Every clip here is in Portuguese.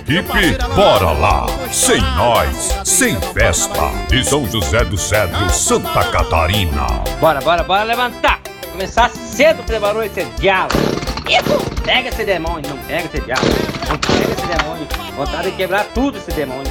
Equipe, bora lá! Sem nós, sem festa. De São José do Cedro, Santa Catarina. Bora levantar! Começar cedo pra barulho esse diabo. Pega esse demônio, não pega esse diabo. Não pega esse demônio. Vontade de quebrar tudo esse demônio.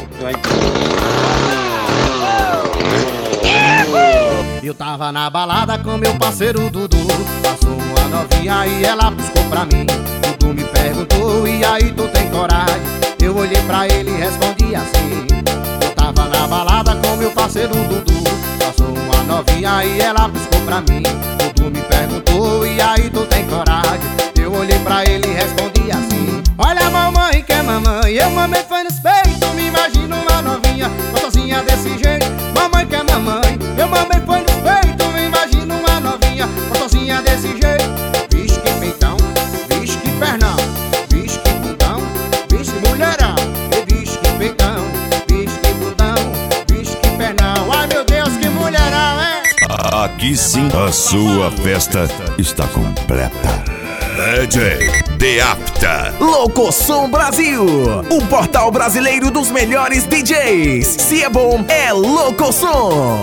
Eu tava na balada com meu parceiro Dudu. Passou uma novinha e ela buscou pra mim. Dudu me perguntou, e aí tu tem coragem? Eu olhei pra ele e respondi assim. Eu tava na balada com meu parceiro Dudu. Passou uma novinha e ela buscou pra mim. Dudu me perguntou, e aí tu tem coragem? Eu olhei pra ele e respondi assim. Olha a mamãe que é mamãe, eu mamãe foi nos peitos. Me imagino uma novinha, gostosinha desse jeito. Mamãe que é mamãe, eu mamãe foi nos peitos. Me imagino uma novinha, gostosinha desse jeito. Vixe que peitão, vixe que pernão, vixe que bundão, vixe que mulherão. E vixe que peitão, vixe que bundão, vixe que pernão. Ai meu Deus, que mulherão, é? Aqui sim, a sua festa está completa. DJ Deapta. Locosom Brasil, o portal brasileiro dos melhores DJs. Se é bom, é Locosom.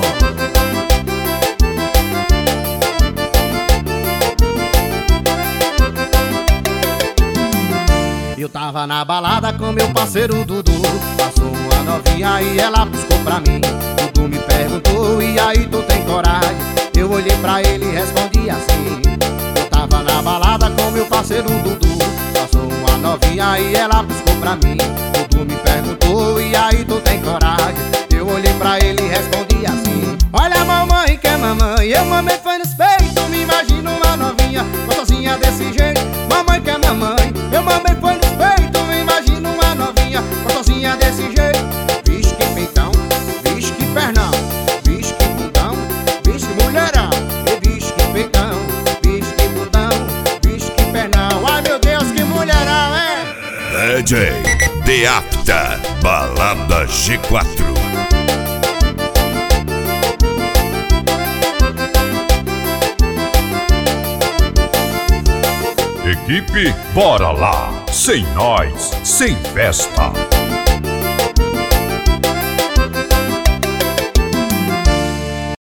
Eu tava na balada com meu parceiro Dudu. Passou uma novinha e ela buscou pra mim. Dudu me perguntou, e aí tu tem coragem? Eu olhei pra ele e respondi assim. Eu tava na balada com meu parceiro Dudu. Passou uma novinha e ela buscou pra mim. Dudu me perguntou, e aí tu tem coragem? Eu olhei pra ele e respondi assim. Olha a mamãe que é mamãe, eu mamãe foi nos peitos. Me imagino uma novinha, gostosinha desse jeito. Mamãe que é mamãe, eu mamãe foi nos peitos. Me imagino uma novinha, gostosinha desse jeito. Vixe que peitão, vixe que pernão, vixe que bundão, vixe que mulherão. E vixe que peitão, vixe que bundão, vixe que pernão. Ai meu Deus, que mulherão, é? DJ Deapta, Balada G4. Equipe, bora lá! Sem nós, sem festa.